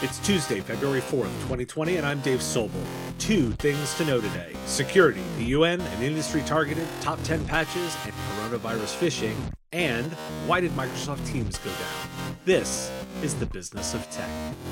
It's Tuesday, February 4th, 2020, and I'm Dave Sobel. Two things to know today. Security, the UN and industry-targeted top 10 patches, and coronavirus phishing. And why did Microsoft Teams go down? This is the business of tech.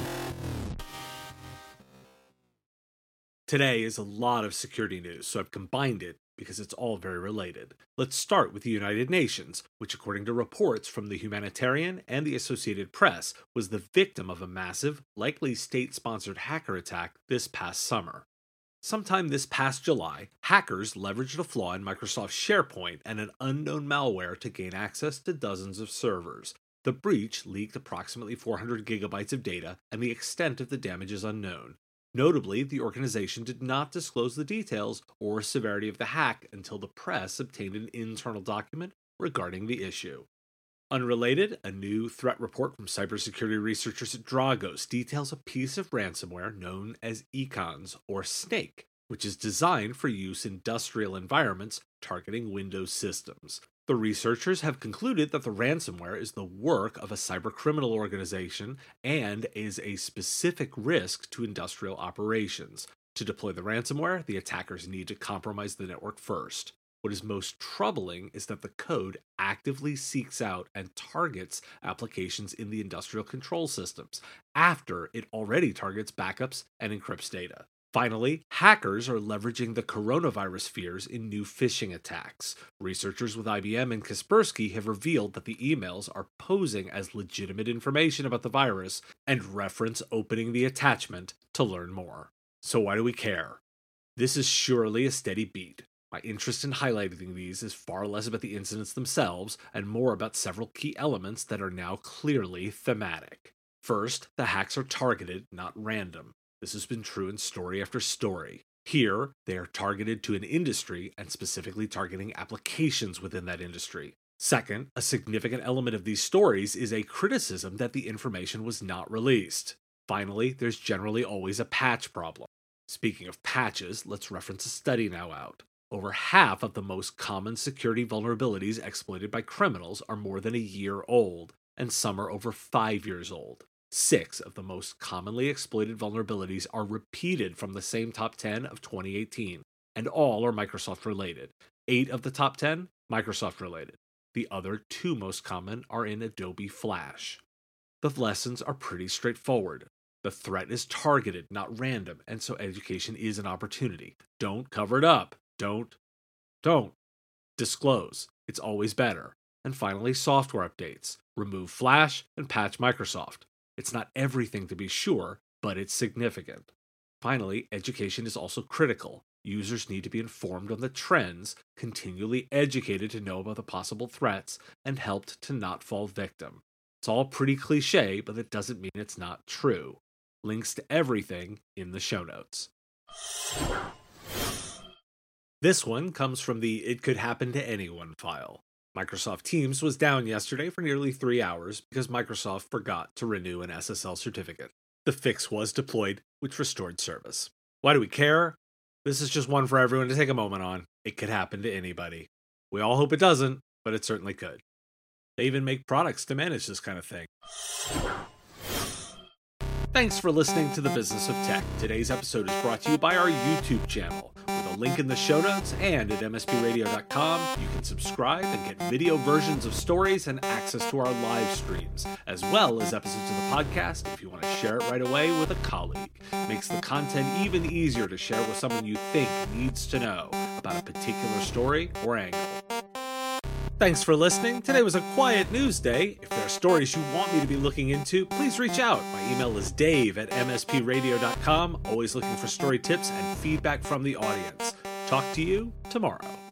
Today is a lot of security news, so I've combined it because it's all very related. Let's start with the United Nations, which according to reports from the Humanitarian and the Associated Press, was the victim of a massive, likely state-sponsored hacker attack this past summer. Sometime this past July, hackers leveraged a flaw in Microsoft SharePoint and an unknown malware to gain access to dozens of servers. The breach leaked approximately 400 gigabytes of data, and the extent of the damage is unknown. Notably, the organization did not disclose the details or severity of the hack until the press obtained an internal document regarding the issue. Unrelated, a new threat report from cybersecurity researchers at Dragos details a piece of ransomware known as Econs, or Snake, which is designed for use in industrial environments targeting Windows systems. The researchers have concluded that the ransomware is the work of a cybercriminal organization and is a specific risk to industrial operations. To deploy the ransomware, the attackers need to compromise the network first. What is most troubling is that the code actively seeks out and targets applications in the industrial control systems after it already targets backups and encrypts data. Finally, hackers are leveraging the coronavirus fears in new phishing attacks. Researchers with IBM and Kaspersky have revealed that the emails are posing as legitimate information about the virus and reference opening the attachment to learn more. So why do we care? This is surely a steady beat. My interest in highlighting these is far less about the incidents themselves and more about several key elements that are now clearly thematic. First, the hacks are targeted, not random. This has been true in story after story. Here, they are targeted to an industry and specifically targeting applications within that industry. Second, a significant element of these stories is a criticism that the information was not released. Finally, there's generally always a patch problem. Speaking of patches, let's reference a study now out. Over half of the most common security vulnerabilities exploited by criminals are more than a year old, and some are over 5 years old. 6 of the most commonly exploited vulnerabilities are repeated from the same top 10 of 2018, and all are Microsoft related. 8 of the top 10, Microsoft related. The other 2 most common are in Adobe Flash. The lessons are pretty straightforward. The threat is targeted, not random, and so education is an opportunity. Don't cover it up. Don't disclose. It's always better. And finally, software updates. Remove Flash and patch Microsoft. It's not everything to be sure, but it's significant. Finally, education is also critical. Users need to be informed on the trends, continually educated to know about the possible threats, and helped to not fall victim. It's all pretty cliche, but that doesn't mean it's not true. Links to everything in the show notes. This one comes from the It Could Happen to Anyone file. Microsoft Teams was down yesterday for nearly 3 hours because Microsoft forgot to renew an SSL certificate. The fix was deployed, which restored service. Why do we care? This is just one for everyone to take a moment on. It could happen to anybody. We all hope it doesn't, but it certainly could. They even make products to manage this kind of thing. Thanks for listening to The Business of Tech. Today's episode is brought to you by our YouTube channel. With a link in the show notes and at mspradio.com, you can subscribe and get video versions of stories and access to our live streams, as well as episodes of the podcast if you want to share it right away with a colleague. It makes the content even easier to share with someone you think needs to know about a particular story or angle. Thanks for listening. Today was a quiet news day. If there are stories you want me to be looking into, please reach out. My email is dave@mspradio.com. Always looking for story tips and feedback from the audience. Talk to you tomorrow.